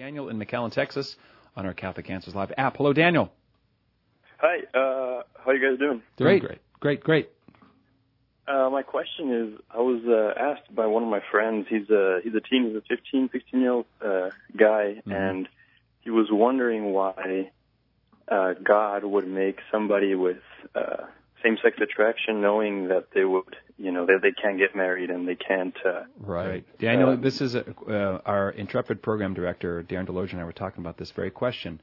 Daniel in McAllen, Texas, on our Catholic Answers Live app. Hello, Daniel. Hi. How are you guys doing? Great. My question is, I was asked by one of my friends. He's a 15, 16-year-old guy, and he was wondering why God would make somebody with same-sex attraction, knowing that they would, they can't get married and they can't. Right. Daniel, this is our Intrepid program director, Darren Deloge, and I were talking about this very question,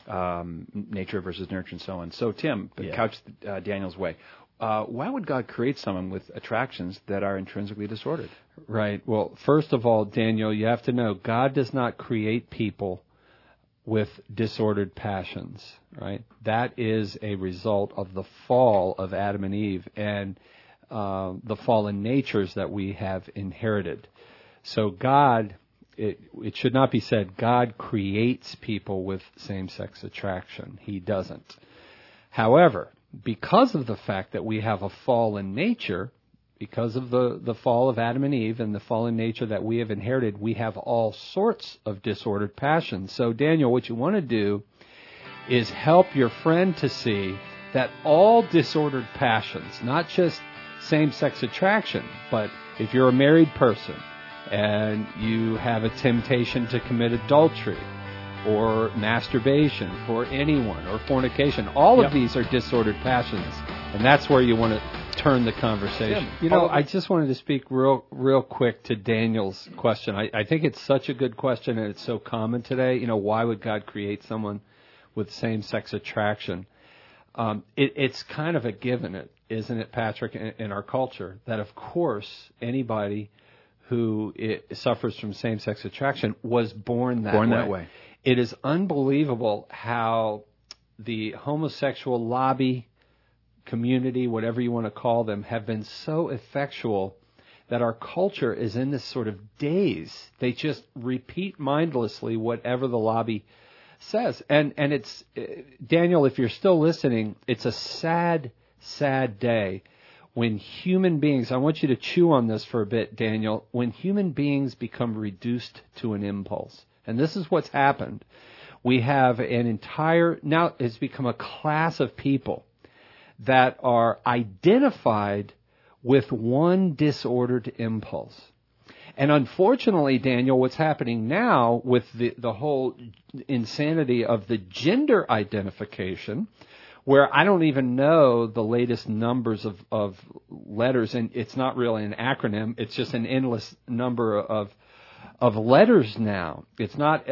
nature versus nurture and so on. So, Tim, couch Daniel's way. Why would God create someone with attractions that are intrinsically disordered? Right. Well, first of all, Daniel, you have to know God does not create people with disordered passions, right? That is a result of the fall of Adam and Eve and the fallen natures that we have inherited. So God, it should not be said God creates people with same-sex attraction. He doesn't. However, because of the fact that we have a fallen nature, because of the fall of Adam and Eve and the fallen nature that we have inherited, we have all sorts of disordered passions. So, Daniel, what you want to do is help your friend to see that all disordered passions, not just same-sex attraction, but if you're a married person and you have a temptation to commit adultery or masturbation for anyone or fornication, all of these are disordered passions, and that's where you want to turn the conversation. I just wanted to speak real quick to Daniel's question. I think it's such a good question, and it's so common today. Why would God create someone with same-sex attraction? It's kind of a given, isn't it, Patrick, in our culture, that of course anybody who suffers from same-sex attraction was born that way. It is unbelievable how the homosexual lobby, community, whatever you want to call them, have been so effectual that our culture is in this sort of daze. They just repeat mindlessly whatever the lobby says. And it's, Daniel, if you're still listening, it's a sad, sad day when human beings, I want you to chew on this for a bit, Daniel, when human beings become reduced to an impulse. And this is what's happened. We have now it's become a class of people that are identified with one disordered impulse. And unfortunately, Daniel, what's happening now with the whole insanity of the gender identification, where I don't even know the latest numbers of letters, and it's not really an acronym, it's just an endless number of letters now. It's not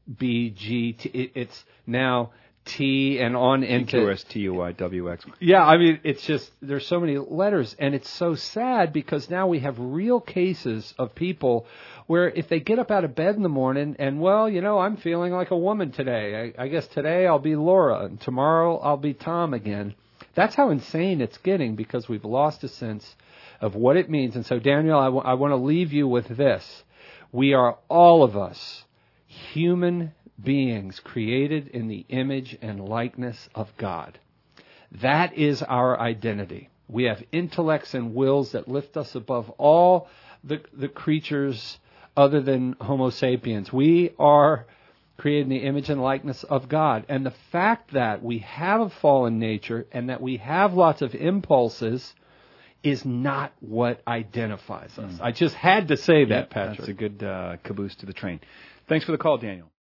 LBGT, it's now T and on into QSTUIWX. Yeah, I mean, it's just, there's so many letters, and it's so sad because now we have real cases of people where if they get up out of bed in the morning and, I'm feeling like a woman today. I guess today I'll be Laura and tomorrow I'll be Tom again. That's how insane it's getting because we've lost a sense of what it means. And so, Daniel, I want to leave you with this. We are all of us human beings created in the image and likeness of God. That is our identity. We have intellects and wills that lift us above all the creatures other than Homo sapiens. We are created in the image and likeness of God. And the fact that we have a fallen nature and that we have lots of impulses is not what identifies us. I just had to say that, Patrick. That's a good caboose to the train. Thanks for the call, Daniel.